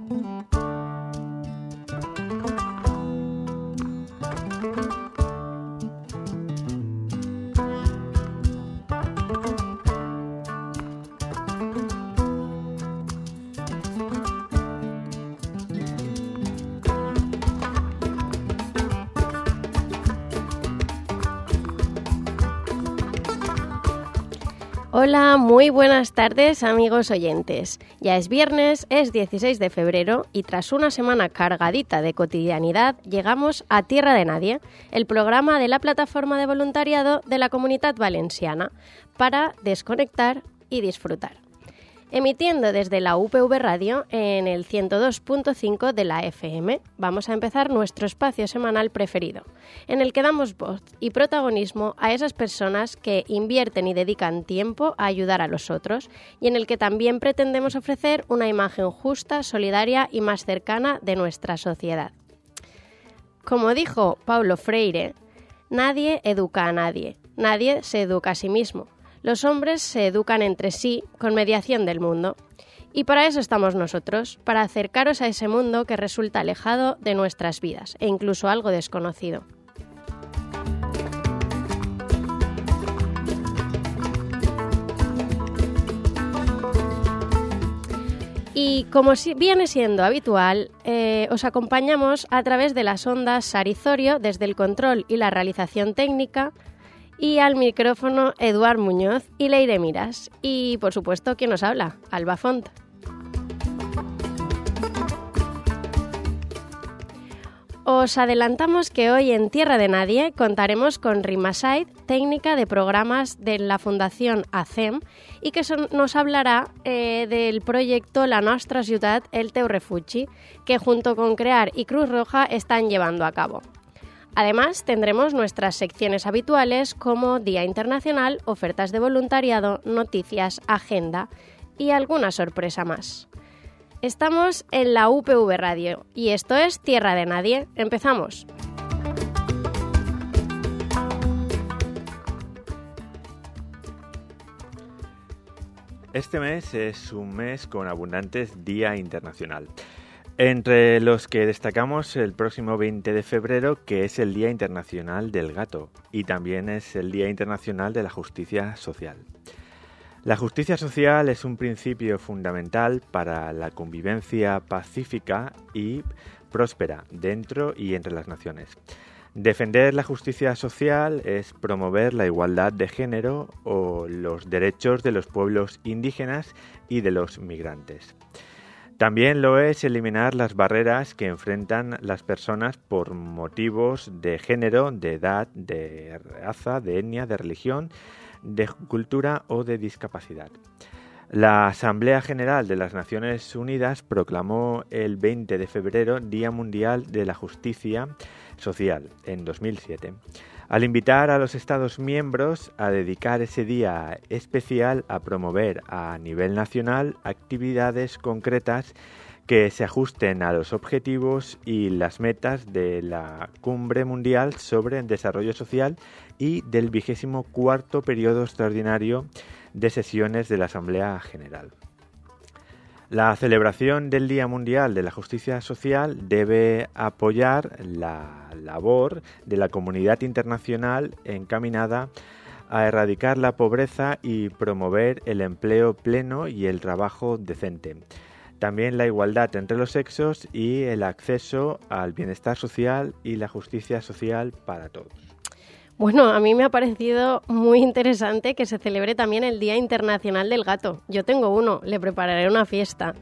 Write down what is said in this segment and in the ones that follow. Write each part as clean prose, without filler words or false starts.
Hola, muy buenas tardes amigos oyentes. Ya es viernes, es 16 de febrero y tras una semana cargadita de cotidianidad llegamos a Tierra de Nadie, el programa de la plataforma de voluntariado de la Comunitat Valenciana para desconectar y disfrutar. Emitiendo desde la UPV Radio en el 102.5 de la FM, vamos a empezar nuestro espacio semanal preferido, en el que damos voz y protagonismo a esas personas que invierten y dedican tiempo a ayudar a los otros y en el que también pretendemos ofrecer una imagen justa, solidaria y más cercana de nuestra sociedad. Como dijo Paulo Freire, nadie educa a nadie, nadie se educa a sí mismo. Los hombres se educan entre sí con mediación del mundo. Y para eso estamos nosotros, para acercaros a ese mundo que resulta alejado de nuestras vidas e incluso algo desconocido. Y como viene siendo habitual, os acompañamos a través de las ondas Sarizorio desde el control y la realización técnica, y al micrófono Eduard Muñoz y Leire Miras. Y, por supuesto, ¿quién nos habla? Alba Font. Os adelantamos que hoy en Tierra de Nadie contaremos con Rima Said, técnica de programas de la Fundación ACEM, y que nos hablará del proyecto La Nostra Ciutat, el teu refugi, que junto con CREAR y Cruz Roja están llevando a cabo. Además, tendremos nuestras secciones habituales como Día Internacional, ofertas de voluntariado, noticias, agenda y alguna sorpresa más. Estamos en la UPV Radio y esto es Tierra de Nadie. ¡Empezamos! Este mes es un mes con abundantes Día Internacional. Entre los que destacamos el próximo 20 de febrero, que es el Día Internacional del Gato, y también es el Día Internacional de la Justicia Social. La justicia social es un principio fundamental para la convivencia pacífica y próspera dentro y entre las naciones. Defender la justicia social es promover la igualdad de género o los derechos de los pueblos indígenas y de los migrantes. También lo es eliminar las barreras que enfrentan las personas por motivos de género, de edad, de raza, de etnia, de religión, de cultura o de discapacidad. La Asamblea General de las Naciones Unidas proclamó el 20 de febrero Día Mundial de la Justicia Social en 2007. Al invitar a los Estados miembros a dedicar ese día especial a promover a nivel nacional actividades concretas que se ajusten a los objetivos y las metas de la Cumbre Mundial sobre el Desarrollo Social y del 24º periodo extraordinario de sesiones de la Asamblea General. La celebración del Día Mundial de la Justicia Social debe apoyar la labor de la comunidad internacional encaminada a erradicar la pobreza y promover el empleo pleno y el trabajo decente. También la igualdad entre los sexos y el acceso al bienestar social y la justicia social para todos. Bueno, a mí me ha parecido muy interesante que se celebre también el Día Internacional del Gato. Yo tengo uno, le prepararé una fiesta.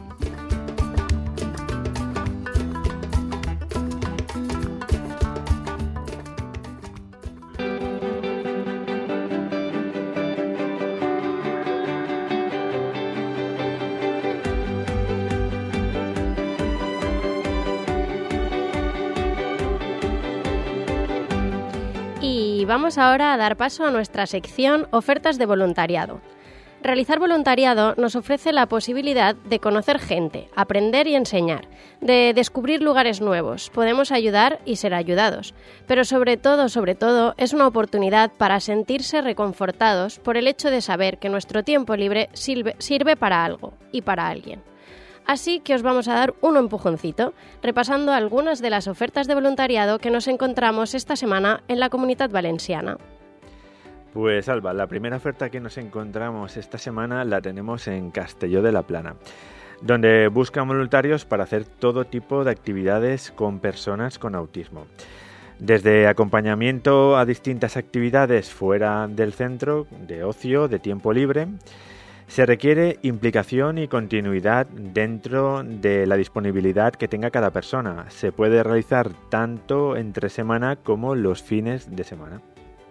Y vamos ahora a dar paso a nuestra sección Ofertas de Voluntariado. Realizar voluntariado nos ofrece la posibilidad de conocer gente, aprender y enseñar, de descubrir lugares nuevos, podemos ayudar y ser ayudados, pero sobre todo, es una oportunidad para sentirse reconfortados por el hecho de saber que nuestro tiempo libre sirve para algo y para alguien. Así que os vamos a dar un empujoncito, repasando algunas de las ofertas de voluntariado que nos encontramos esta semana en la Comunitat Valenciana. Pues Alba, la primera oferta que nos encontramos esta semana la tenemos en Castelló de la Plana, donde buscan voluntarios para hacer todo tipo de actividades con personas con autismo. Desde acompañamiento a distintas actividades fuera del centro, de ocio, de tiempo libre, se requiere implicación y continuidad dentro de la disponibilidad que tenga cada persona. Se puede realizar tanto entre semana como los fines de semana.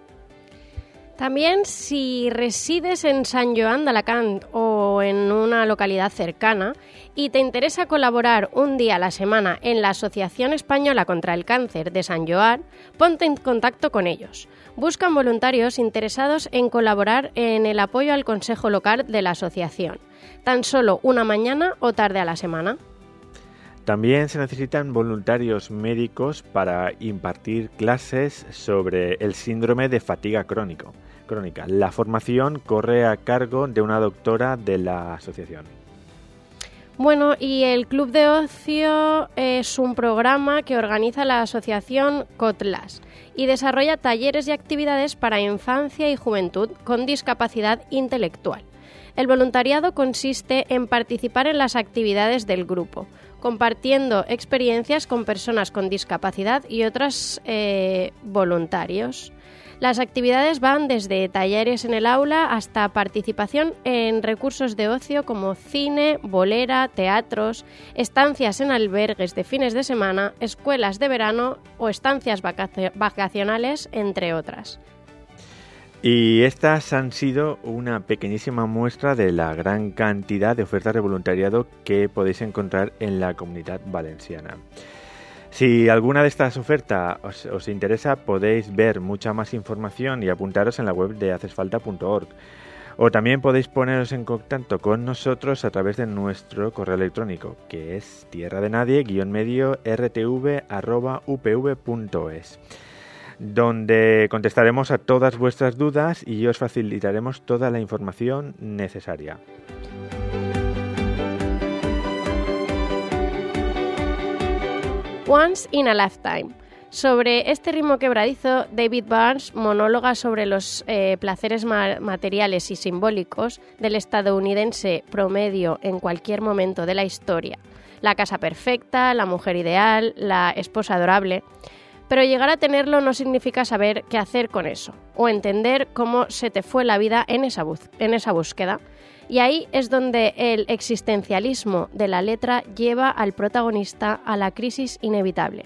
También, si resides en Sant Joan d'Alacant o en una localidad cercana y te interesa colaborar un día a la semana en la Asociación Española contra el Cáncer de Sant Joan, ponte en contacto con ellos. Buscan voluntarios interesados en colaborar en el apoyo al consejo local de la asociación, tan solo una mañana o tarde a la semana. También se necesitan voluntarios médicos para impartir clases sobre el síndrome de fatiga crónica. La formación corre a cargo de una doctora de la asociación. Bueno, y el Club de Ocio es un programa que organiza la asociación COTLAS y desarrolla talleres y actividades para infancia y juventud con discapacidad intelectual. El voluntariado consiste en participar en las actividades del grupo, compartiendo experiencias con personas con discapacidad y otros voluntarios. Las actividades van desde talleres en el aula hasta participación en recursos de ocio como cine, bolera, teatros, estancias en albergues de fines de semana, escuelas de verano o estancias vacacionales, entre otras. Y estas han sido una pequeñísima muestra de la gran cantidad de ofertas de voluntariado que podéis encontrar en la Comunitat Valenciana. Si alguna de estas ofertas os interesa, podéis ver mucha más información y apuntaros en la web de hacesfalta.org. O también podéis poneros en contacto con nosotros a través de nuestro correo electrónico, que es tierradenadie-medio@upv.es, donde contestaremos a todas vuestras dudas y os facilitaremos toda la información necesaria. Once in a Lifetime. Sobre este ritmo quebradizo, David Barnes monóloga sobre los placeres materiales y simbólicos del estadounidense promedio en cualquier momento de la historia. La casa perfecta, la mujer ideal, la esposa adorable. Pero llegar a tenerlo no significa saber qué hacer con eso, o entender cómo se te fue la vida en esa búsqueda. Y ahí es donde el existencialismo de la letra lleva al protagonista a la crisis inevitable.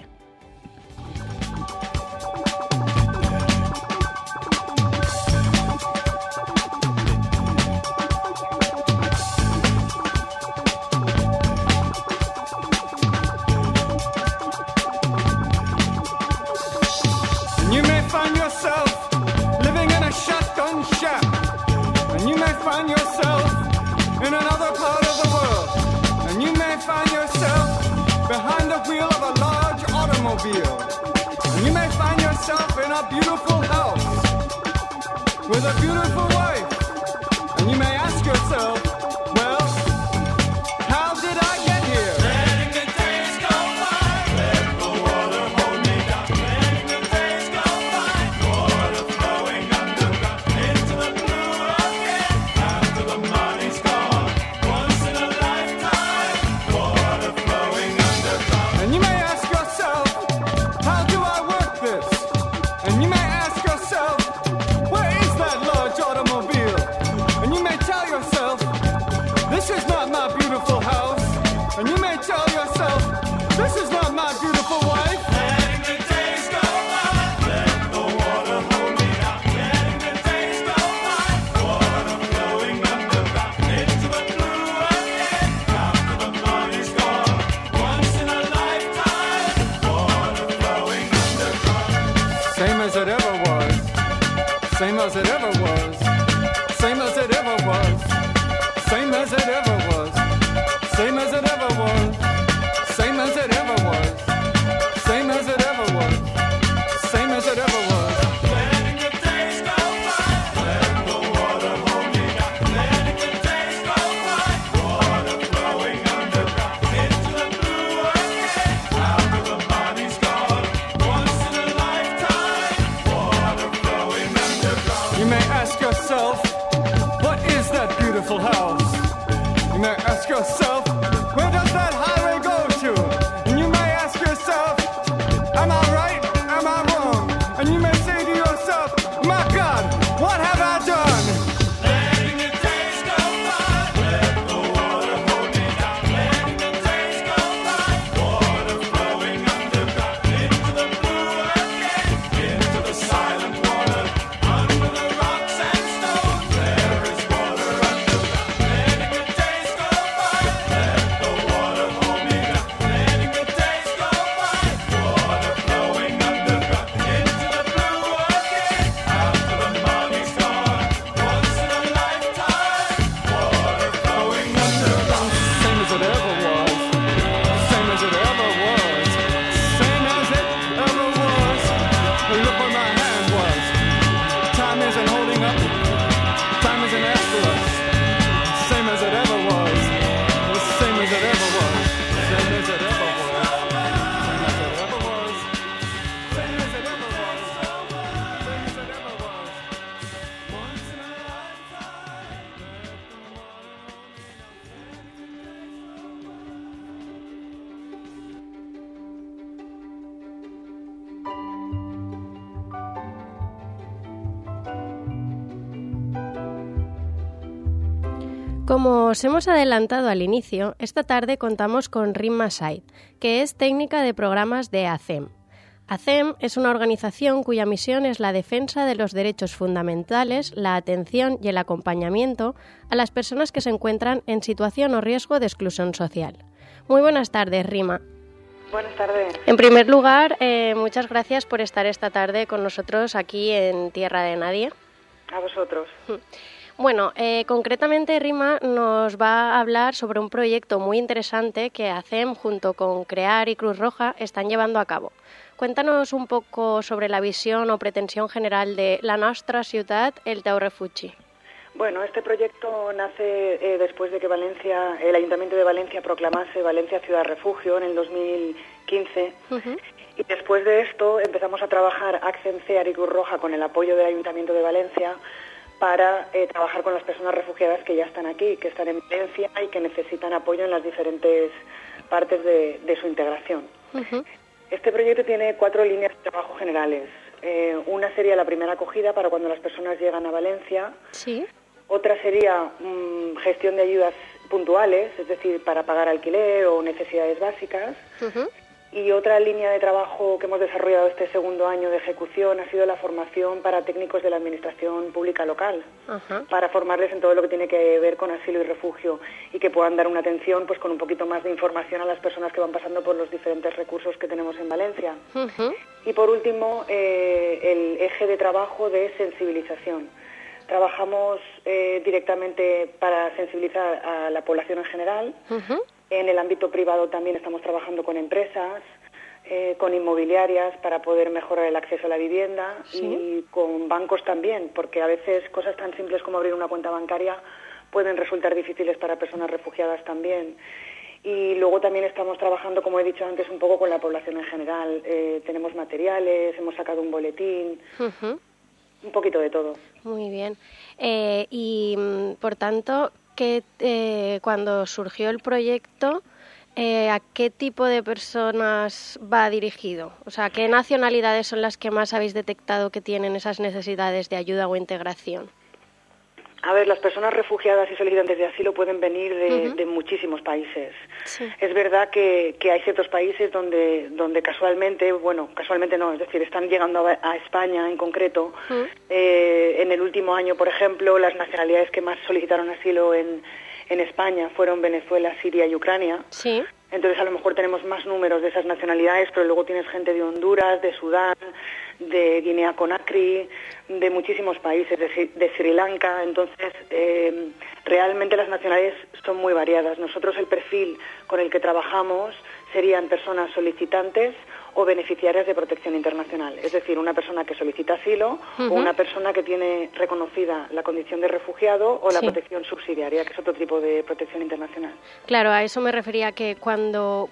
You may find yourself living in a shotgun shack, and you may find yourself in another part of the world, and you may find yourself behind the wheel of a large automobile, and you may find yourself in a beautiful house with a beautiful wife, and you may ask yourself, well, how did I get here? Letting the days go by, let the water hold me down. Letting the days go by, water flowing underground into the blue again. After the money's gone, once in a lifetime, water flowing underground. And you may ask yourself, how do I work this? And you may ask yourself, where is that large automobile? And you may tell yourself, this is not my beautiful house. And you may tell yourself, this is not my beautiful wife. Letting the days go by, let the water hold me down. Letting the days go by, water flowing underground into the blue again. After the money's gone, once in a lifetime, water flowing underground. Same as it ever was, same as it ever was, same as it ever was, same as it ever was, same as it ever was, same as it ever was, same as it ever was, same as it ever was. Letting the days go by, let the water hold me down. Letting the days go by, water flowing underground Como os hemos adelantado al inicio, esta tarde contamos con Rima Said, que es técnica de programas de ACEM. ACEM es una organización cuya misión es la defensa de los derechos fundamentales, la atención y el acompañamiento a las personas que se encuentran en situación o riesgo de exclusión social. Muy buenas tardes, Rima. Buenas tardes. En primer lugar, muchas gracias por estar esta tarde con nosotros aquí en Tierra de Nadie. A vosotros. Bueno, concretamente Rima nos va a hablar sobre un proyecto muy interesante que ACEM junto con CREAR y Cruz Roja están llevando a cabo. Cuéntanos un poco sobre la visión o pretensión general de La Nostra Ciutat, el teu refugi. Bueno, este proyecto nace después de que el Ayuntamiento de Valencia proclamase Valencia Ciudad Refugio en el 2015. Y después de esto empezamos a trabajar ACCEM, CEAR y Cruz Roja con el apoyo del Ayuntamiento de Valencia para trabajar con las personas refugiadas que ya están aquí, que están en Valencia y que necesitan apoyo en las diferentes partes de su integración. Este proyecto tiene 4 líneas de trabajo generales. Una sería la primera acogida para cuando las personas llegan a Valencia. Sí. Otra sería gestión de ayudas puntuales, es decir, para pagar alquiler o necesidades básicas. Y otra línea de trabajo que hemos desarrollado este segundo año de ejecución ha sido la formación para técnicos de la Administración Pública Local, para formarles en todo lo que tiene que ver con asilo y refugio y que puedan dar una atención pues con un poquito más de información a las personas que van pasando por los diferentes recursos que tenemos en Valencia. Y por último, el eje de trabajo de sensibilización. Trabajamos directamente para sensibilizar a la población en general. En el ámbito privado también estamos trabajando con empresas, con inmobiliarias para poder mejorar el acceso a la vivienda. ¿Sí? Y con bancos también, porque a veces cosas tan simples como abrir una cuenta bancaria pueden resultar difíciles para personas refugiadas también. Y luego también estamos trabajando, como he dicho antes, un poco con la población en general. Tenemos materiales, hemos sacado un boletín, un poquito de todo. Muy bien. Y, por tanto, cuando surgió el proyecto, ¿a qué tipo de personas va dirigido? O sea, ¿qué nacionalidades son las que más habéis detectado que tienen esas necesidades de ayuda o integración? A ver, las personas refugiadas y solicitantes de asilo pueden venir de muchísimos países. Sí. Es verdad que hay ciertos países donde casualmente no, es decir, están llegando a España en concreto. En el último año, por ejemplo, las nacionalidades que más solicitaron asilo en España fueron Venezuela, Siria y Ucrania. Sí. Entonces, a lo mejor tenemos más números de esas nacionalidades, pero luego tienes gente de Honduras, de Sudán, de Guinea-Conakry, de muchísimos países, de Sri Lanka. Entonces, realmente las nacionalidades son muy variadas. Nosotros el perfil con el que trabajamos serían personas solicitantes o beneficiarias de protección internacional, es decir, una persona que solicita asilo o una persona que tiene reconocida la condición de refugiado o la protección subsidiaria, que es otro tipo de protección internacional. Claro, a eso me refería, que cuando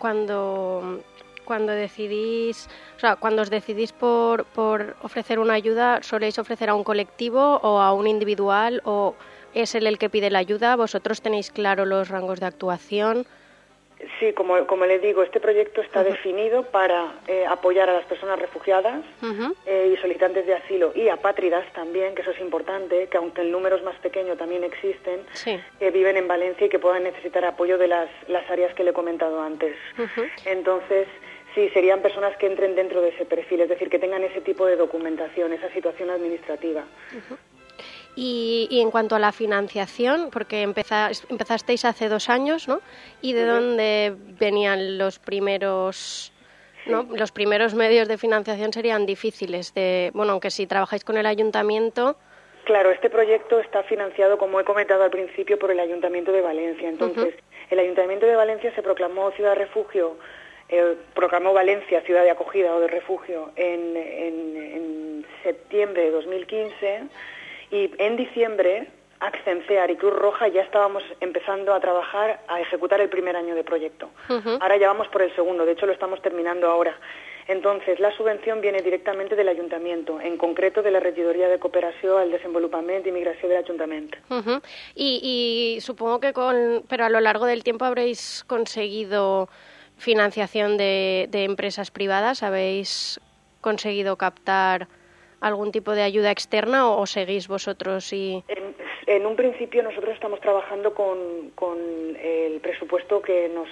decidís, o sea, cuando os decidís por ofrecer una ayuda, ¿soléis ofrecer a un colectivo o a un individual, o es él el que pide la ayuda? ¿Vosotros tenéis claro los rangos de actuación? Sí, como le digo, este proyecto está definido para apoyar a las personas refugiadas y solicitantes de asilo y apátridas también, que eso es importante, que aunque el número es más pequeño también existen, que viven en Valencia y que puedan necesitar apoyo de las áreas que le he comentado antes. Entonces, sí, serían personas que entren dentro de ese perfil, es decir, que tengan ese tipo de documentación, esa situación administrativa. Y en cuanto a la financiación, porque empezasteis hace 2 años, ¿no? ¿Y de dónde venían los primeros, ¿no? Los primeros medios de financiación serían difíciles aunque si trabajáis con el ayuntamiento. Claro, este proyecto está financiado, como he comentado al principio, por el Ayuntamiento de Valencia. Entonces, el Ayuntamiento de Valencia se proclamó ciudad refugio, proclamó Valencia ciudad de acogida o de refugio en septiembre de 2015. Y en diciembre, ACCEM, CEAR y Cruz Roja ya estábamos empezando a trabajar, a ejecutar el primer año de proyecto. Ahora ya vamos por el segundo, de hecho lo estamos terminando ahora. Entonces, la subvención viene directamente del Ayuntamiento, en concreto de la Regidoria de Cooperació al Desenvolupament i Migració del Ayuntamiento. Y supongo que pero a lo largo del tiempo habréis conseguido financiación de empresas privadas, ¿habéis conseguido captar algún tipo de ayuda externa o seguís vosotros? En un principio nosotros estamos trabajando con el presupuesto que nos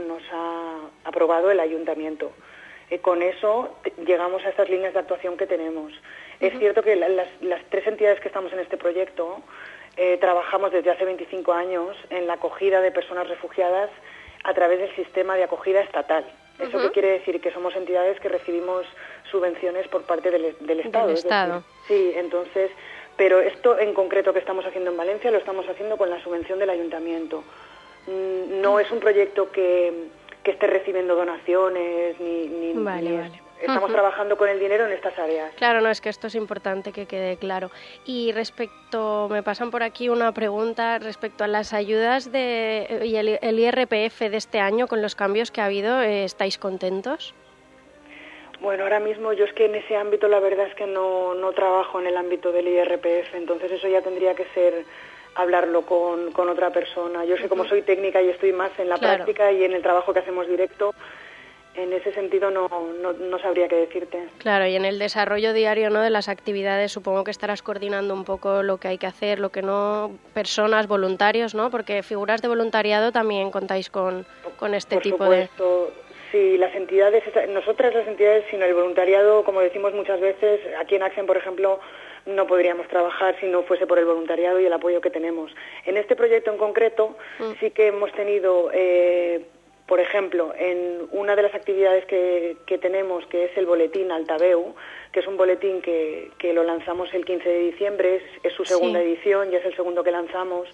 ha aprobado el ayuntamiento. Con eso llegamos a estas líneas de actuación que tenemos. Es cierto que las 3 entidades que estamos en este proyecto trabajamos desde hace 25 años en la acogida de personas refugiadas a través del sistema de acogida estatal. ¿Eso qué quiere decir? Que somos entidades que recibimos subvenciones por parte del Estado. Del Estado. Sí, entonces, pero esto en concreto que estamos haciendo en Valencia lo estamos haciendo con la subvención del ayuntamiento. No es un proyecto que esté recibiendo donaciones ni Vale. Estamos trabajando con el dinero en estas áreas. Claro, no, es que esto es importante que quede claro. Y me pasan por aquí una pregunta respecto a las ayudas y el IRPF de este año, con los cambios que ha habido, ¿estáis contentos? Bueno, ahora mismo yo es que en ese ámbito la verdad es que no trabajo en el ámbito del IRPF, entonces eso ya tendría que ser hablarlo con otra persona. Yo sé, como soy técnica y estoy más en la práctica y en el trabajo que hacemos directo, en ese sentido no sabría qué decirte. Claro, y en el desarrollo diario, ¿no?, de las actividades, supongo que estarás coordinando un poco lo que hay que hacer, lo que no, personas, voluntarios, ¿no? Porque figuras de voluntariado también contáis con este tipo de... Por supuesto. Sí, las entidades, nosotras las entidades, sino el voluntariado, como decimos muchas veces, aquí en Accent, por ejemplo, no podríamos trabajar si no fuese por el voluntariado y el apoyo que tenemos. En este proyecto en concreto sí que hemos tenido, por ejemplo, en una de las actividades que tenemos, que es el boletín Altaveu, que es un boletín que lo lanzamos el 15 de diciembre, es su segunda edición, ya es el segundo que lanzamos.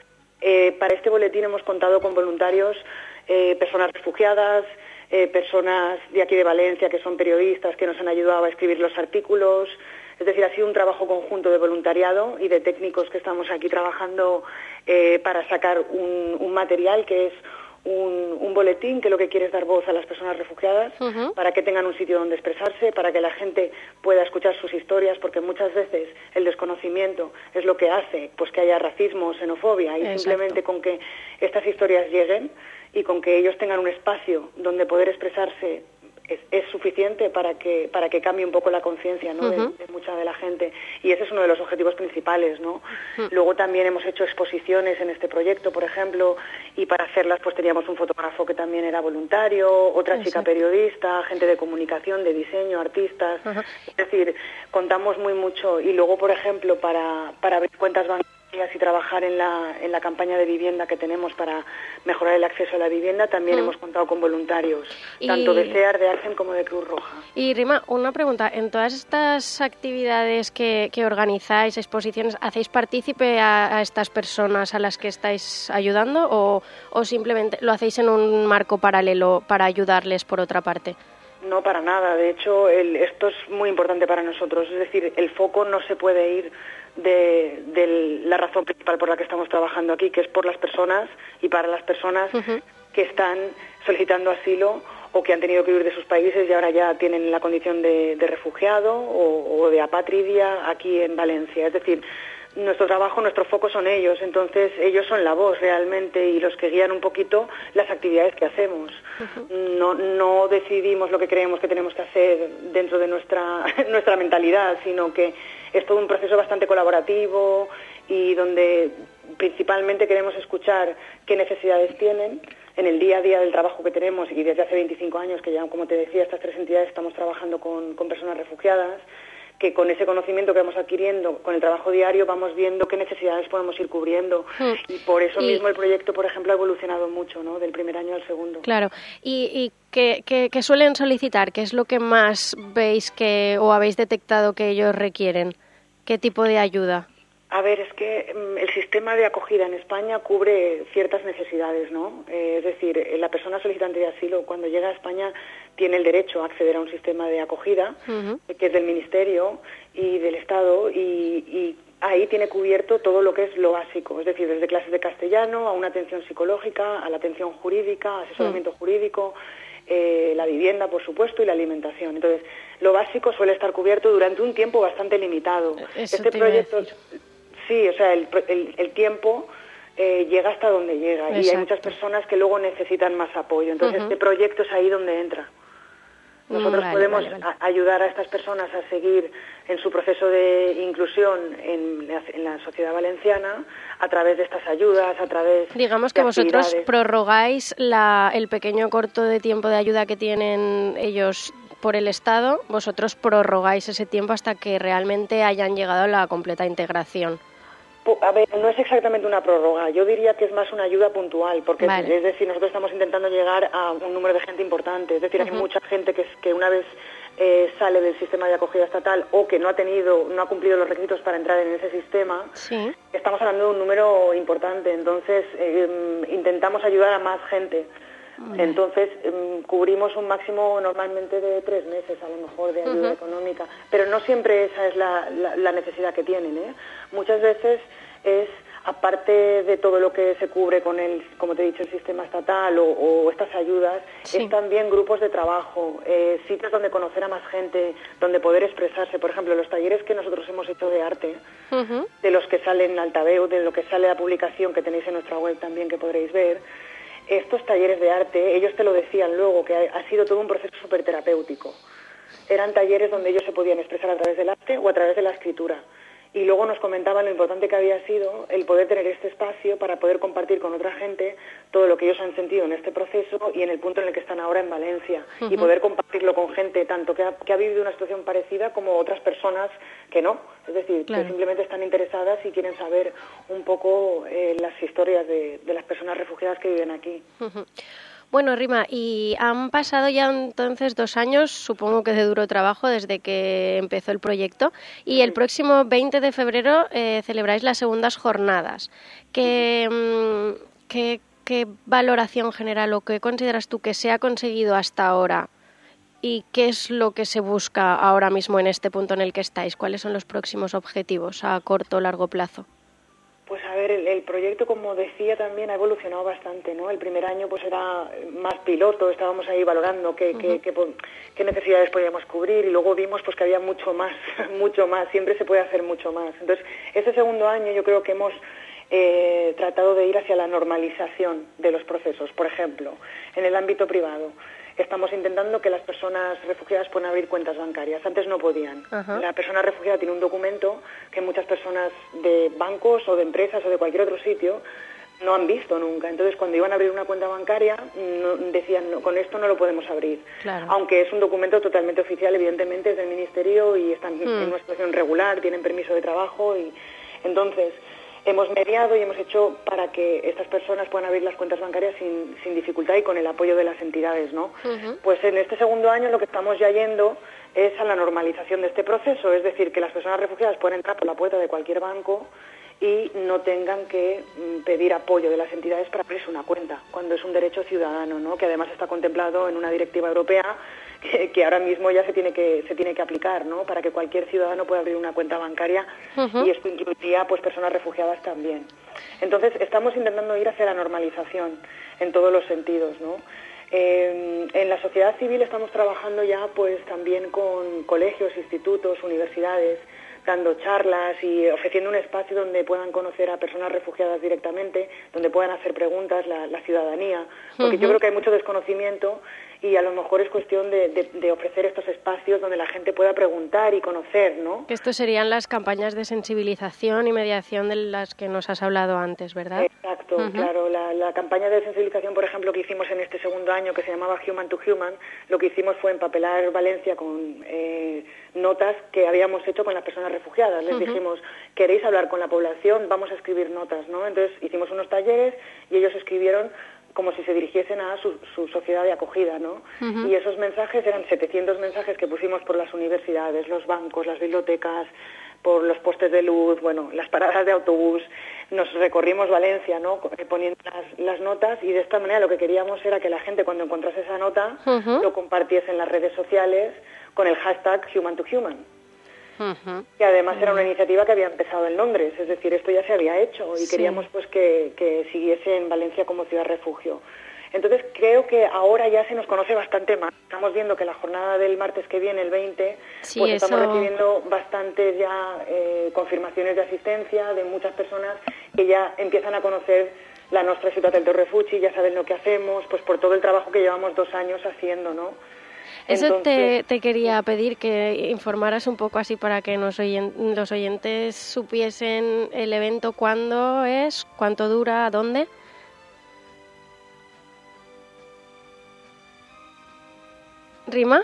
Para este boletín hemos contado con voluntarios, personas refugiadas, personas de aquí de Valencia que son periodistas que nos han ayudado a escribir los artículos. Es decir, ha sido un trabajo conjunto de voluntariado y de técnicos que estamos aquí trabajando para sacar un material que es un boletín que lo que quiere es dar voz a las personas refugiadas para que tengan un sitio donde expresarse, para que la gente pueda escuchar sus historias, porque muchas veces el desconocimiento es lo que hace pues que haya racismo o xenofobia, y simplemente con que estas historias lleguen y con que ellos tengan un espacio donde poder expresarse es suficiente para que cambie un poco la conciencia, ¿no? de mucha de la gente, y ese es uno de los objetivos principales, ¿no? Luego también hemos hecho exposiciones en este proyecto, por ejemplo, y para hacerlas pues teníamos un fotógrafo que también era voluntario, otra chica periodista, gente de comunicación, de diseño, artistas. Es decir, contamos muy mucho. Y luego, por ejemplo, para abrir cuentas bancarias y trabajar en la campaña de vivienda que tenemos para mejorar el acceso a la vivienda, también hemos contado con voluntarios, tanto de SEAR, de Accent como de Cruz Roja. Y Rima, una pregunta, ¿en todas estas actividades que organizáis, exposiciones, hacéis partícipe a estas personas a las que estáis ayudando o simplemente lo hacéis en un marco paralelo para ayudarles por otra parte? No, para nada. De hecho, esto es muy importante para nosotros. Es decir, el foco no se puede ir de la razón principal por la que estamos trabajando aquí, que es por las personas y para las personas que están solicitando asilo o que han tenido que huir de sus países y ahora ya tienen la condición de refugiado o de apátrida aquí en Valencia. Es decir, nuestro trabajo, nuestro foco son ellos, entonces ellos son la voz realmente y los que guían un poquito las actividades que hacemos. No decidimos lo que creemos que tenemos que hacer dentro de nuestra mentalidad, sino que es todo un proceso bastante colaborativo y donde principalmente queremos escuchar qué necesidades tienen en el día a día del trabajo que tenemos, y desde hace 25 años que ya, como te decía, estas 3 entidades estamos trabajando con personas refugiadas, que con ese conocimiento que vamos adquiriendo, con el trabajo diario, vamos viendo qué necesidades podemos ir cubriendo. Y por eso mismo el proyecto, por ejemplo, ha evolucionado mucho, ¿no?, del primer año al segundo. Claro. ¿Y qué suelen solicitar? ¿Qué es lo que más veis o habéis detectado que ellos requieren? ¿Qué tipo de ayuda? A ver, es que el sistema de acogida en España cubre ciertas necesidades, ¿no? Es decir, la persona solicitante de asilo, cuando llega a España, tiene el derecho a acceder a un sistema de acogida, que es del Ministerio y del Estado, y ahí tiene cubierto todo lo que es lo básico, es decir, desde clases de castellano a una atención psicológica, a la atención jurídica, asesoramiento jurídico, la vivienda, por supuesto, y la alimentación. Entonces, lo básico suele estar cubierto durante un tiempo bastante limitado. Este proyecto... Sí, o sea, el tiempo llega hasta donde llega. Exacto. Y hay muchas personas que luego necesitan más apoyo. Entonces, este proyecto es ahí donde entra. Nosotros podemos ayudar a estas personas a seguir en su proceso de inclusión en la sociedad valenciana a través de estas ayudas, a través Digamos que vosotros prorrogáis el pequeño corto de tiempo de ayuda que tienen ellos por el Estado, vosotros prorrogáis ese tiempo hasta que realmente hayan llegado a la completa integración. A ver, no es exactamente una prórroga, yo diría que es más una ayuda puntual, porque es decir, nosotros estamos intentando llegar a un número de gente importante, es decir, hay mucha gente que una vez sale del sistema de acogida estatal o que no ha cumplido los requisitos para entrar en ese sistema. Sí. Estamos hablando de un número importante, entonces intentamos ayudar a más gente. Entonces cubrimos un máximo normalmente de 3 meses a lo mejor de ayuda económica, pero no siempre esa es la necesidad que tienen, ¿eh? Muchas veces es, aparte de todo lo que se cubre con como te he dicho, el sistema estatal o estas ayudas, es también grupos de trabajo, sitios donde conocer a más gente, donde poder expresarse. Por ejemplo, los talleres que nosotros hemos hecho de arte, de los que salen en Altaveu, de lo que sale la publicación que tenéis en nuestra web también que podréis ver. Estos talleres de arte, ellos te lo decían luego, que ha sido todo un proceso súper terapéutico. Eran talleres donde ellos se podían expresar a través del arte o a través de la escritura. Y luego nos comentaban lo importante que había sido el poder tener este espacio para poder compartir con otra gente todo lo que ellos han sentido en este proceso y en el punto en el que están ahora en Valencia. Y poder compartirlo con gente tanto que ha vivido una situación parecida como otras personas que no. Es decir, que simplemente están interesadas y quieren saber un poco las historias de las personas refugiadas que viven aquí. Bueno, Rima, y han pasado ya entonces 2 años, supongo que de duro trabajo, desde que empezó el proyecto, y el próximo 20 de febrero celebráis las segundas jornadas. ¿Qué valoración general o qué consideras tú que se ha conseguido hasta ahora? ¿Y qué es lo que se busca ahora mismo en este punto en el que estáis? ¿Cuáles son los próximos objetivos a corto o largo plazo? Pues a ver, el proyecto, como decía, también ha evolucionado bastante, ¿no? El primer año pues era más piloto, estábamos ahí valorando qué necesidades podíamos cubrir y luego vimos pues que había mucho más, siempre se puede hacer mucho más. Entonces, este segundo año yo creo que hemos tratado de ir hacia la normalización de los procesos. Por ejemplo, en el ámbito privado, estamos intentando que las personas refugiadas puedan abrir cuentas bancarias. Antes no podían. La persona refugiada tiene un documento que muchas personas de bancos o de empresas o de cualquier otro sitio no han visto nunca. Entonces, cuando iban a abrir una cuenta bancaria, decían, no, con esto no lo podemos abrir. Claro. Aunque es un documento totalmente oficial, evidentemente, es del Ministerio y están en una situación regular, tienen permiso de trabajo. Y entonces, hemos mediado y hemos hecho para que estas personas puedan abrir las cuentas bancarias sin dificultad y con el apoyo de las entidades, ¿no? Pues en este segundo año lo que estamos ya yendo es a la normalización de este proceso, es decir, que las personas refugiadas puedan entrar por la puerta de cualquier banco y no tengan que pedir apoyo de las entidades para abrirse una cuenta, cuando es un derecho ciudadano, ¿no? Que además está contemplado en una directiva europea que ahora mismo ya se tiene que aplicar, ¿no? Para que cualquier ciudadano pueda abrir una cuenta bancaria y esto incluiría pues personas refugiadas también. Entonces estamos intentando ir hacia la normalización en todos los sentidos, ¿no? En la sociedad civil estamos trabajando ya pues también con colegios, institutos, universidades, dando charlas y ofreciendo un espacio donde puedan conocer a personas refugiadas directamente, donde puedan hacer preguntas la ciudadanía, porque yo creo que hay mucho desconocimiento y a lo mejor es cuestión de ofrecer estos espacios donde la gente pueda preguntar y conocer, ¿no? Estos serían las campañas de sensibilización y mediación de las que nos has hablado antes, ¿verdad? Exacto, claro. La campaña de sensibilización, por ejemplo, que hicimos en este segundo año, que se llamaba Human to Human, lo que hicimos fue empapelar Valencia con notas que habíamos hecho con las personas refugiadas. Les dijimos, ¿queréis hablar con la población? Vamos a escribir notas, ¿no? Entonces hicimos unos talleres y ellos escribieron como si se dirigiesen a su sociedad de acogida, ¿no? Y esos mensajes eran 700 mensajes que pusimos por las universidades, los bancos, las bibliotecas, por los postes de luz, bueno, las paradas de autobús. Nos recorrimos Valencia, ¿no? Poniendo las notas y de esta manera lo que queríamos era que la gente cuando encontrase esa nota lo compartiese en las redes sociales con el hashtag Human to Human. Que además era una iniciativa que había empezado en Londres, es decir, esto ya se había hecho y queríamos pues que siguiese en Valencia como ciudad refugio. Entonces creo que ahora ya se nos conoce bastante más. Estamos viendo que la jornada del martes que viene, el 20, pues estamos recibiendo bastantes ya confirmaciones de asistencia de muchas personas que ya empiezan a conocer la Nostra Ciutat del Refugi, ya saben lo que hacemos, pues por todo el trabajo que llevamos 2 años haciendo, ¿no? Eso Entonces, te quería pedir, que informaras un poco así para que los oyentes supiesen el evento, cuándo es, cuánto dura, dónde. ¿Rima?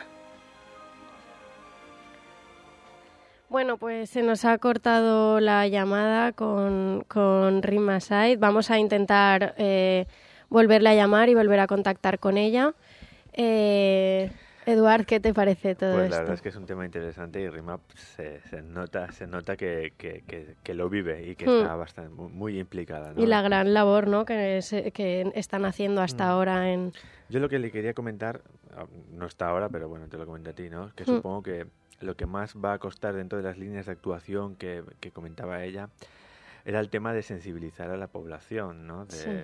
Bueno, pues se nos ha cortado la llamada con Rima Said. Vamos a intentar volverle a llamar y volver a contactar con ella. Eduard, ¿qué te parece todo Pues esto? la verdad es que es un tema interesante y Rima se nota que lo vive y que está bastante muy implicada, ¿no? Y la gran labor, ¿no?, que están haciendo hasta ahora en... Yo lo que le quería comentar, no está ahora, pero bueno, te lo comento a ti, ¿no? Que supongo que lo que más va a costar dentro de las líneas de actuación que comentaba ella era el tema de sensibilizar a la población, ¿no?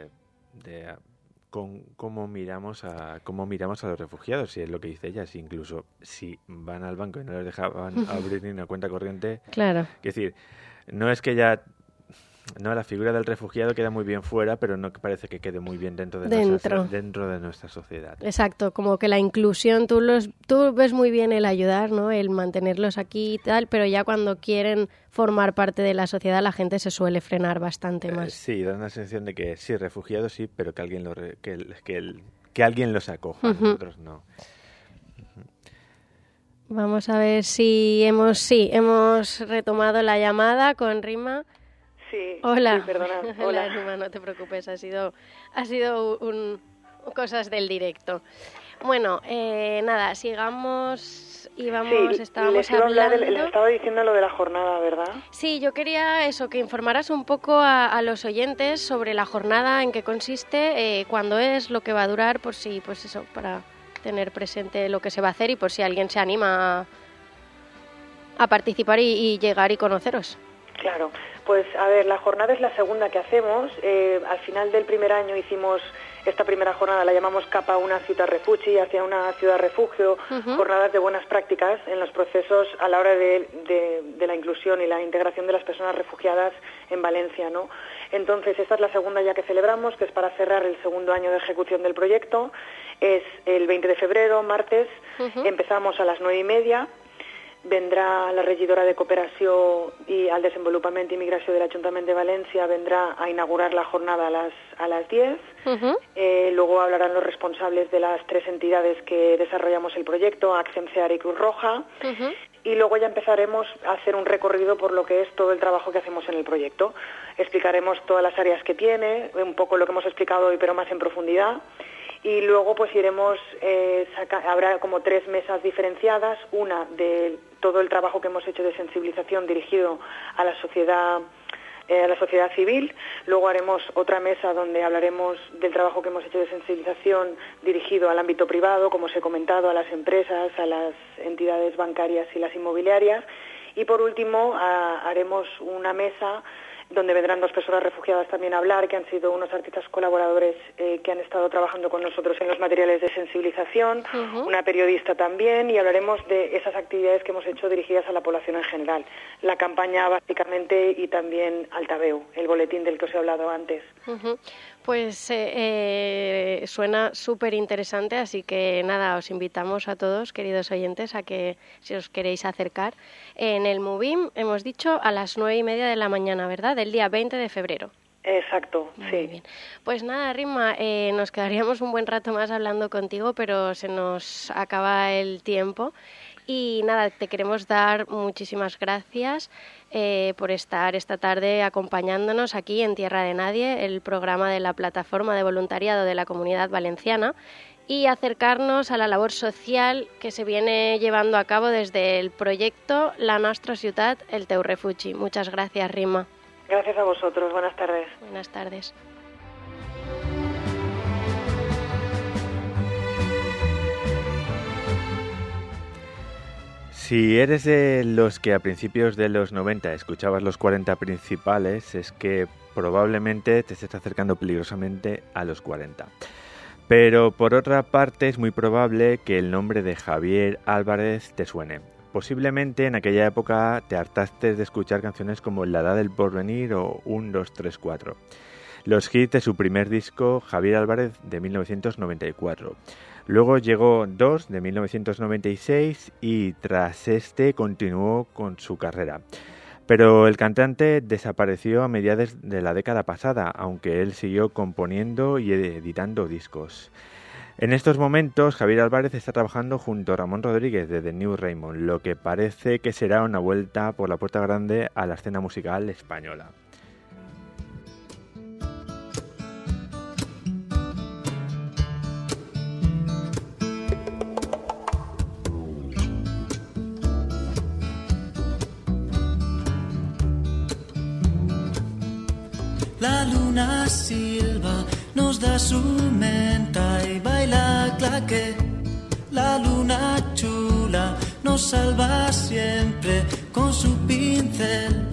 Cómo miramos a los refugiados, si es lo que dice ella, si incluso si van al banco y no les dejaban abrir ni una cuenta corriente. Claro. Es decir, no es que ya... No, la figura del refugiado queda muy bien fuera, pero no parece que quede muy bien dentro de nuestra sociedad. Exacto, como que la inclusión, tú ves muy bien el ayudar, ¿no?, el mantenerlos aquí y tal, pero ya cuando quieren formar parte de la sociedad la gente se suele frenar bastante más. Sí, da una sensación de que sí, refugiados sí, pero que alguien que alguien los acoja, nosotros no. Vamos a ver si hemos retomado la llamada con Rima. sí, Hola. sí, perdona. Hola, Hola. Rima, no te preocupes, ha sido cosas del directo. Bueno, nada, sigamos y vamos, estábamos les iba a hablar, hablando... les estaba diciendo lo de la jornada, ¿verdad? Sí, yo quería que informaras un poco a los oyentes sobre la jornada, en qué consiste, cuándo es, lo que va a durar, por si, pues eso, para tener presente lo que se va a hacer y por si alguien se anima a participar y llegar y conoceros. Claro, pues a ver, la jornada es la segunda que hacemos. Al final del primer año hicimos esta primera jornada, la llamamos Capa una ciudad refugi, hacia una ciudad refugio, jornadas de buenas prácticas en los procesos a la hora de la inclusión y la integración de las personas refugiadas en Valencia, ¿no? Entonces, esta es la segunda ya que celebramos, que es para cerrar el segundo año de ejecución del proyecto. Es el 20 de febrero, martes, empezamos a las 9:30. Vendrá la regidora de Cooperación y al Desenvolupament i Migració del Ayuntamiento de Valencia, vendrá a inaugurar la jornada a las 10. Luego hablarán los responsables de las 3 entidades que desarrollamos el proyecto, Accent, CEAR y Cruz Roja. Y luego ya empezaremos a hacer un recorrido por lo que es todo el trabajo que hacemos en el proyecto. Explicaremos todas las áreas que tiene, un poco lo que hemos explicado hoy, pero más en profundidad. Y luego pues iremos, habrá como 3 mesas diferenciadas, una de todo el trabajo que hemos hecho de sensibilización dirigido a la sociedad civil. Luego haremos otra mesa donde hablaremos del trabajo que hemos hecho de sensibilización dirigido al ámbito privado, como os he comentado, a las empresas, a las entidades bancarias y las inmobiliarias. Y por último haremos una mesa donde vendrán 2 personas refugiadas también a hablar, que han sido unos artistas colaboradores que han estado trabajando con nosotros en los materiales de sensibilización, una periodista también, y hablaremos de esas actividades que hemos hecho dirigidas a la población en general. La campaña básicamente y también Altaveu, el boletín del que os he hablado antes. Pues suena súper interesante, así que nada, os invitamos a todos, queridos oyentes, a que si os queréis acercar en el MUBIM, hemos dicho, a las 9:30 de la mañana, ¿verdad?, del día 20 de febrero. Exacto, Muy sí. bien. Pues nada, Rima, nos quedaríamos un buen rato más hablando contigo, pero se nos acaba el tiempo. Y nada, te queremos dar muchísimas gracias por estar esta tarde acompañándonos aquí en Tierra de Nadie, el programa de la Plataforma de Voluntariado de la Comunidad Valenciana, y acercarnos a la labor social que se viene llevando a cabo desde el proyecto La Nostra Ciutat, el teu refugi. Muchas gracias, Rima. Gracias a vosotros. Buenas tardes. Buenas tardes. Si eres de los que a principios de los 90 escuchabas los 40 principales, es que probablemente te estés acercando peligrosamente a los 40. Pero por otra parte es muy probable que el nombre de Javier Álvarez te suene. Posiblemente en aquella época te hartaste de escuchar canciones como La Edad del Porvenir o 1, 2, 3, 4. Los hits de su primer disco, Javier Álvarez, de 1994. Luego llegó 2 de 1996 y tras este continuó con su carrera. Pero el cantante desapareció a mediados de la década pasada, aunque él siguió componiendo y editando discos. En estos momentos, Javier Álvarez está trabajando junto a Ramón Rodríguez de The New Raymond, lo que parece que será una vuelta por la puerta grande a la escena musical española. La luna silba, nos da su menta y baila claque. La luna chula nos salva siempre con su pincel.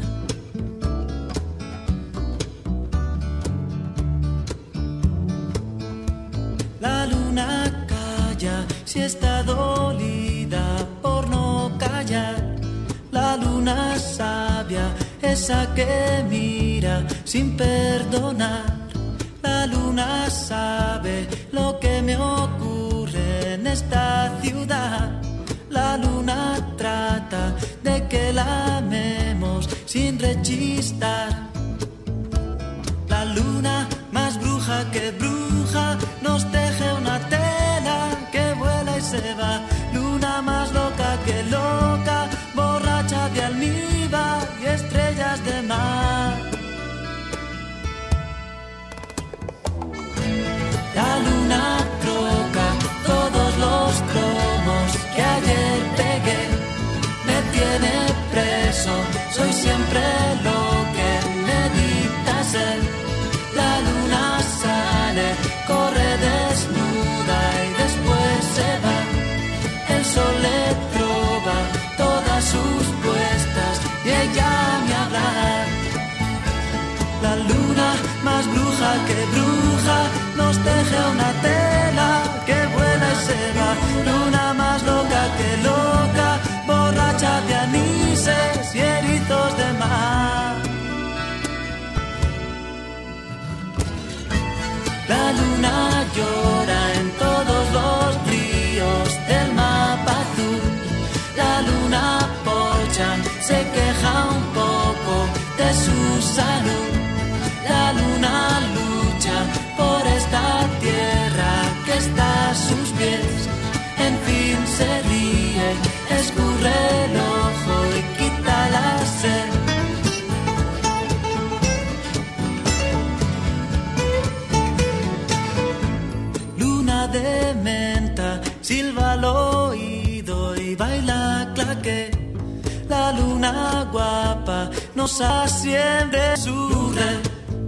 La luna calla si está dolida por no callar. La luna sabia, esa que mira sin perdonar. La luna sabe lo que me ocurre en esta ciudad. La luna trata de que la amemos sin rechistar. La luna más bruja que bruja nos teje una tela que vuela y se va. Luna más loca que loca, borracha de almíbar y estrellas de mar. La luna troca todos los cromos que ayer pegué. Me tiene preso, soy siempre lo que me dicta ser. La luna sale, corre desnuda y después se va. El sol le trova todas sus puestas y ella me habla. La luna más bruja que bruja nos teje una tela que vuela y se va. Luna más loca que loca, borracha de anises y erizos de mar. La luna llora en todos los ríos del mapa azul. La luna pocha se queja un poco de su salud. La luna lucha por esta tierra que está a sus pies. En fin se ríe, escurre el ojo y quita la sed. Luna de menta, silba al oído y baila claque. La luna guapa nos asciende su red.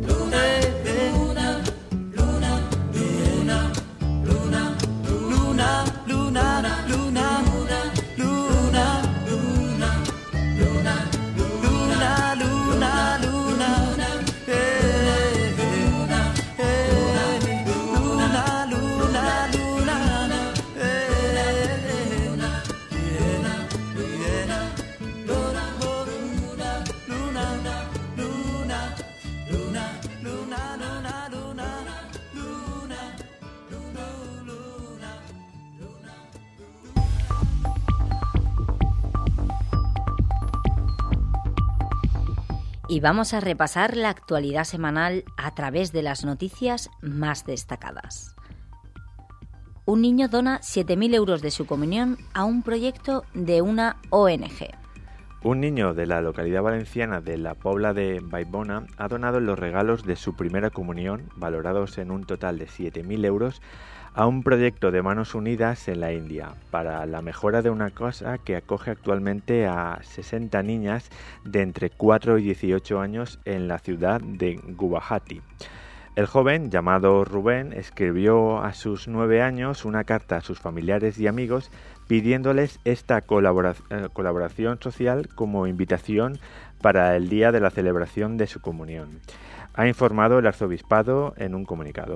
Y vamos a repasar la actualidad semanal a través de las noticias más destacadas. Un niño dona 7.000 euros de su comunión a un proyecto de una ONG. Un niño de la localidad valenciana de la Pobla de Vallbona ha donado los regalos de su primera comunión, valorados en un total de 7.000 euros, a un proyecto de Manos Unidas en la India para la mejora de una casa que acoge actualmente a 60 niñas de entre 4 y 18 años en la ciudad de Guwahati. El joven, llamado Rubén, escribió a sus 9 años una carta a sus familiares y amigos pidiéndoles esta colaboración social como invitación para el día de la celebración de su comunión. Ha informado el arzobispado en un comunicado.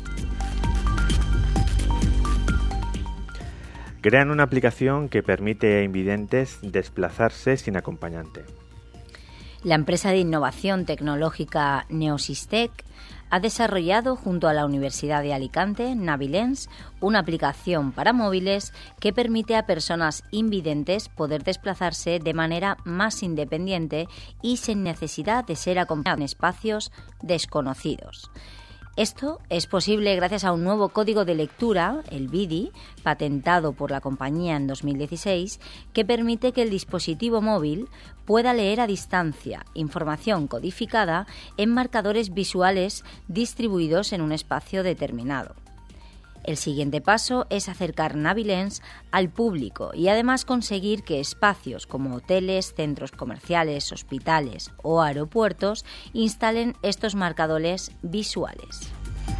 Crean una aplicación que permite a invidentes desplazarse sin acompañante. La empresa de innovación tecnológica Neosystec ha desarrollado junto a la Universidad de Alicante, Navilens, una aplicación para móviles que permite a personas invidentes poder desplazarse de manera más independiente y sin necesidad de ser acompañados en espacios desconocidos. Esto es posible gracias a un nuevo código de lectura, el BIDI, patentado por la compañía en 2016, que permite que el dispositivo móvil pueda leer a distancia información codificada en marcadores visuales distribuidos en un espacio determinado. El siguiente paso es acercar Navilens al público y además conseguir que espacios como hoteles, centros comerciales, hospitales o aeropuertos instalen estos marcadores visuales.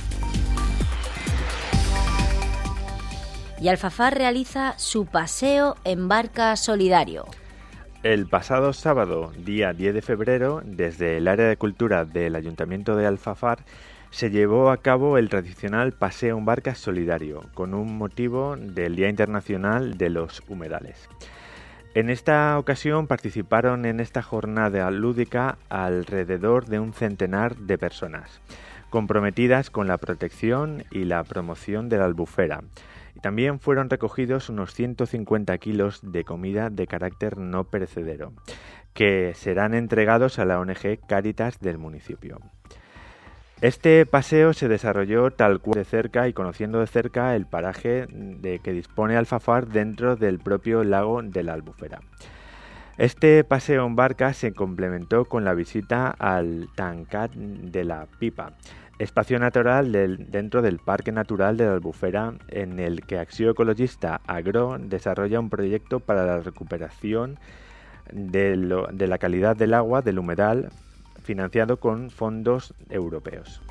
Y Alfafar realiza su paseo en barca solidario. El pasado sábado, día 10 de febrero, desde el área de cultura del Ayuntamiento de Alfafar, se llevó a cabo el tradicional paseo en barca solidario, con un motivo del Día Internacional de los Humedales. En esta ocasión participaron en esta jornada lúdica alrededor de un centenar de personas, comprometidas con la protección y la promoción de la albufera. Y también fueron recogidos unos 150 kilos de comida de carácter no perecedero, que serán entregados a la ONG Cáritas del municipio. Este paseo se desarrolló tal cual de cerca y conociendo de cerca el paraje de que dispone Alfafar dentro del propio lago de la Albufera. Este paseo en barca se complementó con la visita al Tancat de la Pipa, espacio natural dentro del Parque Natural de la Albufera, en el que Acció Ecologista Agro desarrolla un proyecto para la recuperación de la calidad del agua del humedal, financiado con fondos europeos.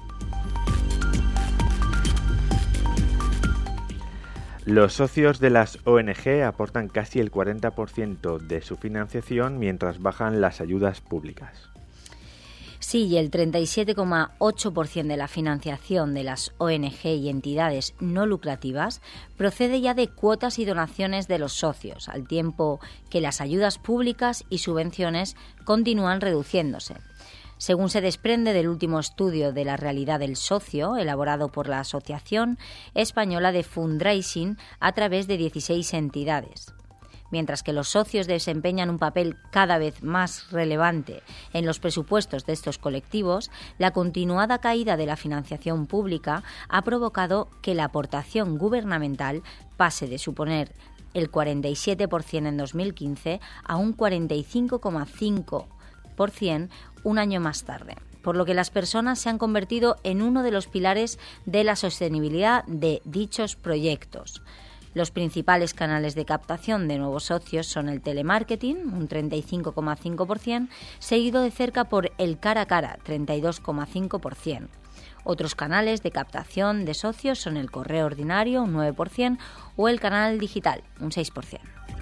Los socios de las ONG aportan casi el 40% de su financiación mientras bajan las ayudas públicas. Sí, y el 37,8% de la financiación de las ONG y entidades no lucrativas procede ya de cuotas y donaciones de los socios, al tiempo que las ayudas públicas y subvenciones continúan reduciéndose. Según se desprende del último estudio de la realidad del socio, elaborado por la Asociación Española de Fundraising a través de 16 entidades. Mientras que los socios desempeñan un papel cada vez más relevante en los presupuestos de estos colectivos, la continuada caída de la financiación pública ha provocado que la aportación gubernamental pase de suponer el 47% en 2015 a un 45,5% un año más tarde, por lo que las personas se han convertido en uno de los pilares de la sostenibilidad de dichos proyectos. Los principales canales de captación de nuevos socios son el telemarketing, un 35,5%, seguido de cerca por el cara a cara, 32,5%. Otros canales de captación de socios son el correo ordinario, un 9%, o el canal digital, un 6%.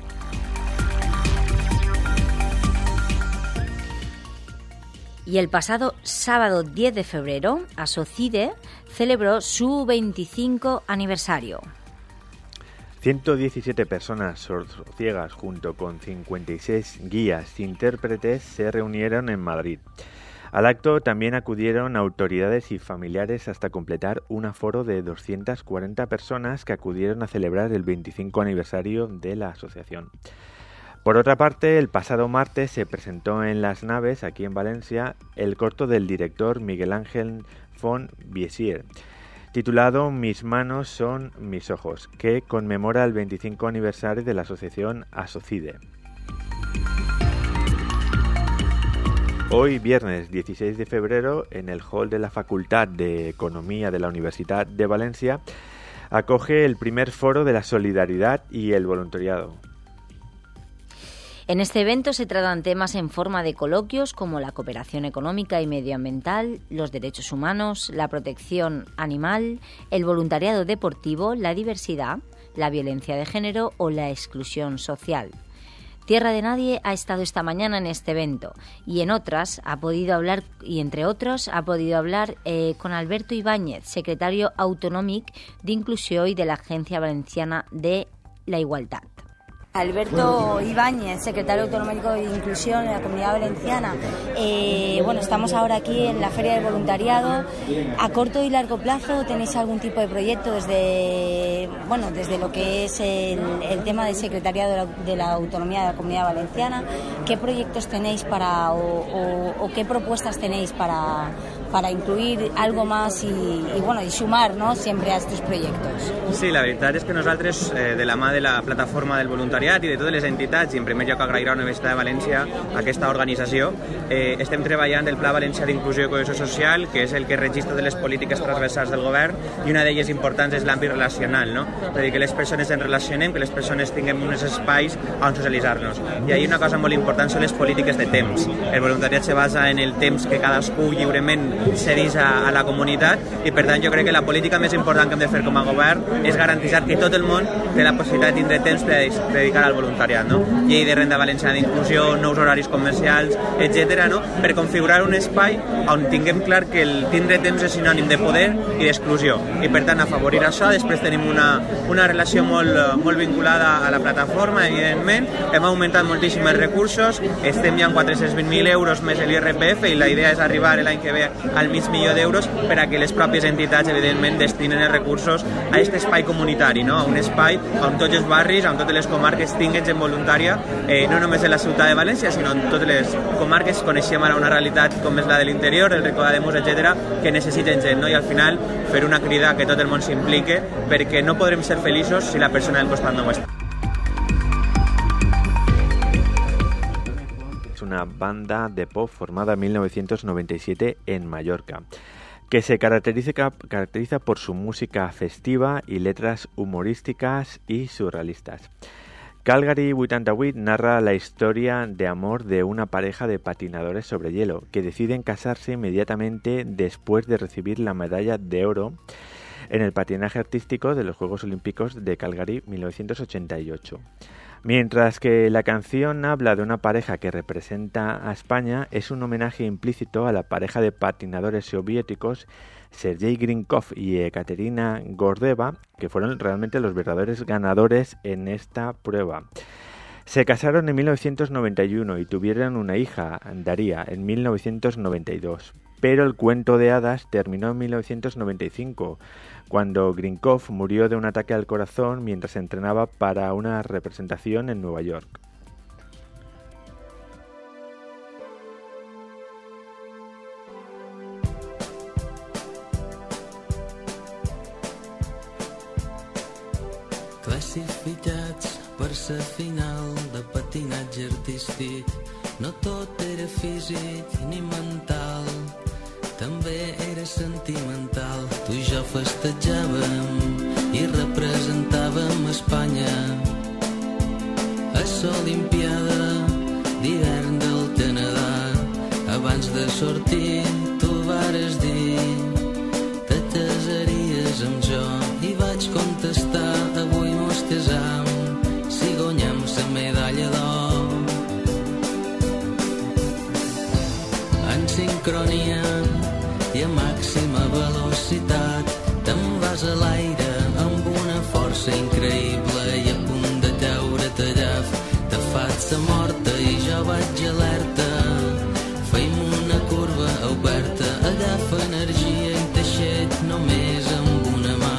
Y el pasado sábado 10 de febrero, Asocide celebró su 25 aniversario. 117 personas sordociegas junto con 56 guías e intérpretes se reunieron en Madrid. Al acto también acudieron autoridades y familiares hasta completar un aforo de 240 personas que acudieron a celebrar el 25 aniversario de la asociación. Por otra parte, el pasado martes se presentó en Las Naves, aquí en Valencia, el corto del director Miguel Ángel Font Biesier, titulado Mis manos son mis ojos, que conmemora el 25 aniversario de la asociación Asocide. Hoy, viernes 16 de febrero, en el hall de la Facultad de Economía de la Universidad de Valencia, acoge el primer foro de la solidaridad y el voluntariado. En este evento se tratan temas en forma de coloquios como la cooperación económica y medioambiental, los derechos humanos, la protección animal, el voluntariado deportivo, la diversidad, la violencia de género o la exclusión social. Tierra de Nadie ha estado esta mañana en este evento y entre otros ha podido hablar con Alberto Ibáñez, secretario autonómic de Inclusión y de la Agencia Valenciana de la Igualdad. Alberto Ibáñez, secretario autonómico de Inclusión en la Comunidad Valenciana. Estamos ahora aquí en la Feria del Voluntariado. A corto y largo plazo, ¿tenéis algún tipo de proyecto desde lo que es el tema del secretariado de la autonomía de la Comunidad Valenciana? ¿Qué proyectos tenéis o qué propuestas tenéis para incluir algo más y sumar, ¿no?, siempre a estos proyectos? Sí, la veritat és que nosaltres, de la mà de la plataforma del voluntariat i de totes les entitats, i en primer lloc agrair a la Universitat de València aquesta organització, estem treballant el Pla Valencià d'Inclusió i Cohesió Social, que és el que registra de les polítiques transversals del govern, i una d'elles importants és l'àmbit relacional, no? És a dir, que les persones ens relacionem, que les persones tinguem uns espais on socialitzar-nos. I ahí una cosa molt important són les polítiques de temps. El voluntariat se basa en el temps que cadascú lliurement cedeix a la comunitat, i per tant jo crec que la política més important que hem de fer com a govern és garantir que tot el món té la possibilitat de tindre temps per dedicar al voluntariat, no? Llei de renda valenciana d'inclusió, nous horaris comercials, etc., no? Per configurar un espai on tinguem clar que el tindre temps és sinònim de poder i d'exclusió, i per tant afavorir això. Després tenim una relació molt vinculada a la plataforma, evidentment. Hem augmentat moltíssims recursos, estem ja en 420.000 euros més l'IRPF, i la idea és arribar l'any que ve al mig milió d'euros per a que les pròpies entitats, evidentment, destinen els recursos a aquest espai comunitari, no? A un espai on tots els barris, on totes les comarques tinguin gent voluntària, no només de la ciutat de València, sinó en totes les comarques. Coneixem ara una realitat com és la de l'interior, el Ricodademus, etc., que necessiten gent, no? I al final fer una crida que tot el món s'implique, perquè no podrem ser feliços si la persona del costat no ho està. Es una banda de pop formada en 1997 en Mallorca, que se caracteriza por su música festiva y letras humorísticas y surrealistas. Calgary 88 narra la historia de amor de una pareja de patinadores sobre hielo que deciden casarse inmediatamente después de recibir la medalla de oro en el patinaje artístico de los Juegos Olímpicos de Calgary 1988. Mientras que la canción habla de una pareja que representa a España, es un homenaje implícito a la pareja de patinadores soviéticos Sergei Grinkov y Ekaterina Gordeva, que fueron realmente los verdaderos ganadores en esta prueba. Se casaron en 1991 y tuvieron una hija, Daria, en 1992. Pero el cuento de hadas terminó en 1995, cuando Grinkov murió de un ataque al corazón mientras entrenaba para una representación en Nueva York. Classificats per la final de patinatge artístic, no tot era físic ni mental, també era sentimental. Tu i jo festejàvem i representàvem Espanya a l'Olimpiada d'hivern del Canadà. Abans de sortir tu vares dir te casaries amb jo, i vaig contestar avui mos casam si guanyem la medalla d'or. En sincronia i a màxima velocitat te'n vas a l'aire amb una força increïble i a punt de caure-te llaf. Te fas la morta i jo vaig alerta, feim una curva oberta, agafa energia i teixet només amb una mà.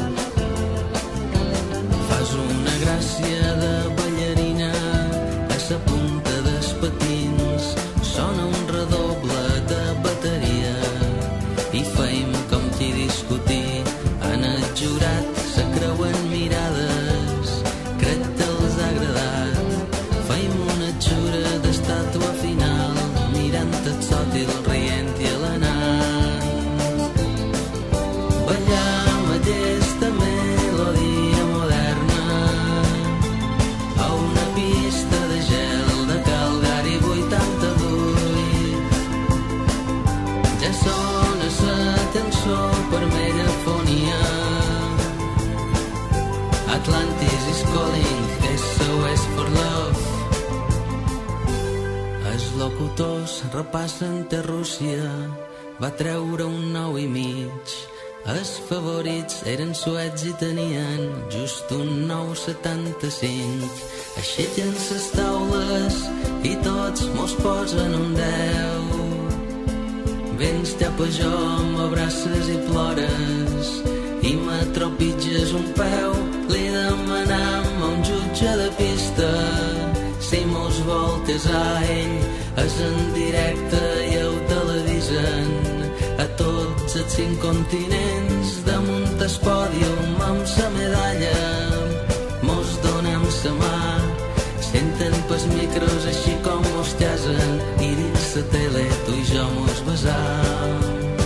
Fas una gràcia de ballarina a la punta dels patins, sona un redoble de bateria i feim com qui discutir. En el jurat se creuen mirades, crec que els ha agradat. Feim una xura d'estàtua final, mirant el sòtil, rient i a l'anat. Ballam aquesta melodia moderna a una pista de gel de Calgary 88. Ja sona la cançó per megafonia, Atlantis is calling, SOS for love. Els locutors repassen que Rússia va treure un 9,5. Els favorits eren suecs i tenien just un 9,75. Aixequen ses taules i tots mos posen un 10. Vens cap a jo, m'abraces i plores i m'atropitges un peu. Li demanam a un jutge de pista si mos voltes a ell. És en directe i ho televisen a tots els 5 continents. Damunt el pòdium amb sa medalla mos donem sa mà. Senten pels micros així com mos llasen i dins la tele tu i jo mos besam.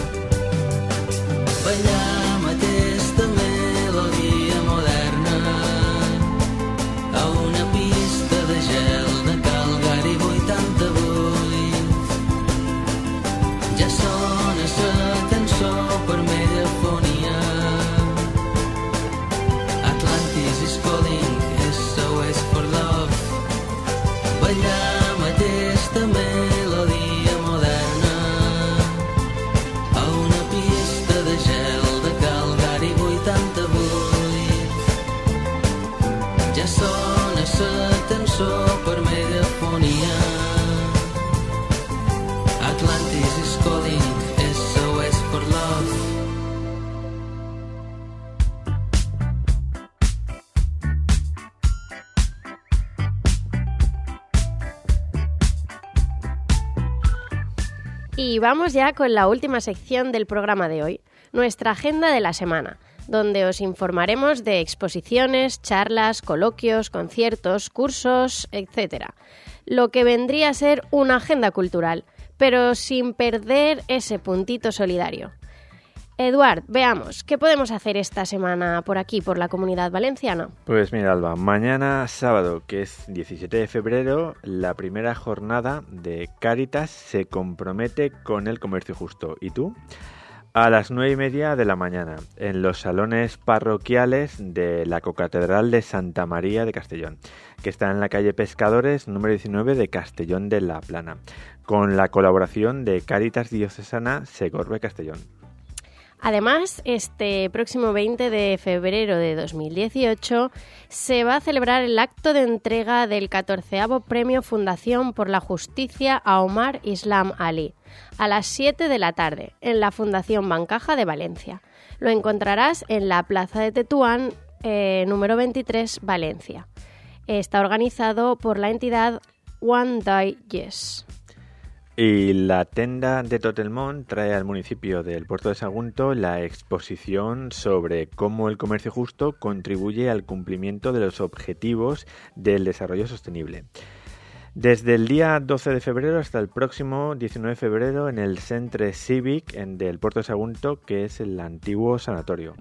Ballam aquesta melodia moderna a una pista de gel de Calgary 88. Ja sona sa cançó per megafonia. Atlantis is calling, SOS for love. Ballam aquesta melodia moderna a una pista de gel de Calgary 88. Ja sona sa cançó per megafonia. Atlantis is calling, SOS for love. Y vamos ya con la última sección del programa de hoy, nuestra agenda de la semana, donde os informaremos de exposiciones, charlas, coloquios, conciertos, cursos, etc. Lo que vendría a ser una agenda cultural, pero sin perder ese puntito solidario. Eduard, veamos, ¿qué podemos hacer esta semana por aquí, por la Comunidad Valenciana? Pues mira, Alba, mañana sábado, que es 17 de febrero, la primera jornada de Cáritas se compromete con el comercio justo. ¿Y tú? A las 9:30 de la mañana, en los salones parroquiales de la Cocatedral de Santa María de Castellón, que está en la calle Pescadores, número 19 de Castellón de la Plana, con la colaboración de Cáritas Diocesana Segorbe Castellón. Además, este próximo 20 de febrero de 2018 se va a celebrar el acto de entrega del 14º Premio Fundación por la Justicia a Omar Islam Ali, a las 7 de la tarde, en la Fundación Bancaja de Valencia. Lo encontrarás en la Plaza de Tetuán, número 23, Valencia. Está organizado por la entidad One Day Yes. Y la Tenda de Totelmont trae al municipio del Puerto de Sagunto la exposición sobre cómo el comercio justo contribuye al cumplimiento de los objetivos del desarrollo sostenible. Desde el día 12 de febrero hasta el próximo 19 de febrero en el Centre Cívic del Puerto de Sagunto, que es el antiguo sanatorio.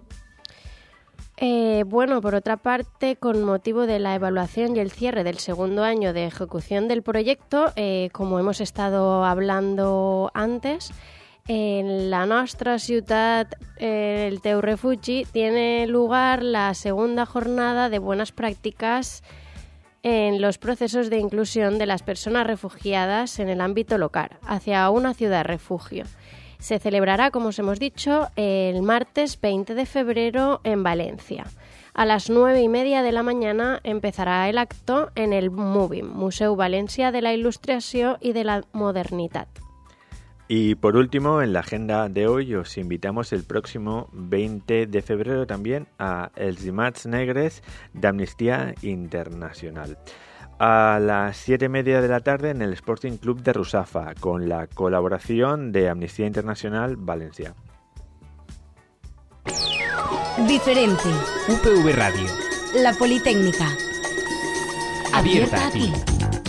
Bueno, por otra parte, con motivo de la evaluación y el cierre del segundo año de ejecución del proyecto, como hemos estado hablando antes, en la nostra ciutat, el Teu Refugi, tiene lugar la segunda jornada de buenas prácticas en los procesos de inclusión de las personas refugiadas en el ámbito local, hacia una ciudad refugio. Se celebrará, como os hemos dicho, el martes 20 de febrero en Valencia. A las 9:30 de la mañana empezará el acto en el MUVIM, Museu Valencià de la Ilustració y de la Modernitat. Y por último, en la agenda de hoy os invitamos el próximo 20 de febrero también a Els Dimats Negres d'Amnistia Internacional. A las 7:30 de la tarde en el Sporting Club de Rusafa, con la colaboración de Amnistía Internacional Valencia. Diferente. UPV Radio. La Politécnica. Abierta a ti.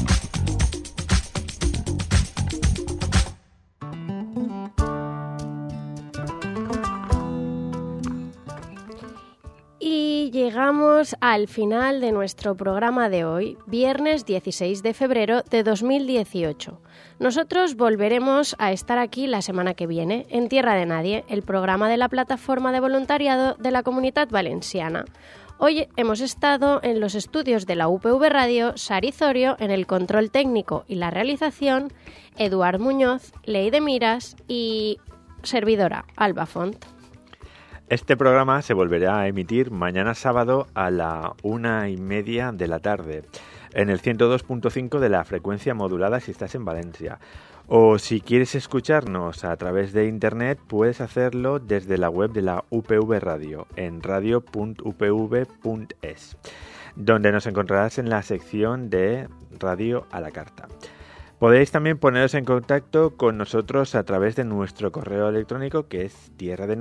Y llegamos al final de nuestro programa de hoy, viernes 16 de febrero de 2018. Nosotros volveremos a estar aquí la semana que viene, en Tierra de Nadie, el programa de la plataforma de voluntariado de la Comunitat Valenciana. Hoy hemos estado en los estudios de la UPV Radio, Sari Zorio en el control técnico y la realización, Eduard Muñoz, Leide Miras y servidora, Alba Font. Este programa se volverá a emitir mañana sábado a la 1:30 de la tarde en el 102.5 de la frecuencia modulada si estás en Valencia. O si quieres escucharnos a través de internet, puedes hacerlo desde la web de la UPV Radio en radio.upv.es, donde nos encontrarás en la sección de Radio a la Carta. Podéis también poneros en contacto con nosotros a través de nuestro correo electrónico, que es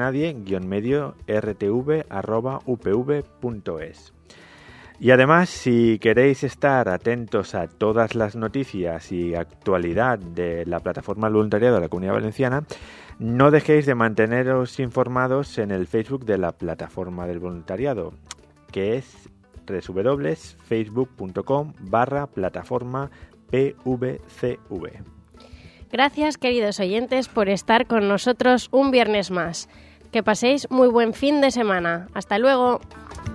tierradenadie-rtv@upv.es. Y además, si queréis estar atentos a todas las noticias y actualidad de la plataforma del voluntariado de la Comunidad Valenciana, no dejéis de manteneros informados en el Facebook de la plataforma del voluntariado, que es www.facebook.com/plataforma PVCV. Gracias, queridos oyentes, por estar con nosotros un viernes más. Que paséis muy buen fin de semana. Hasta luego.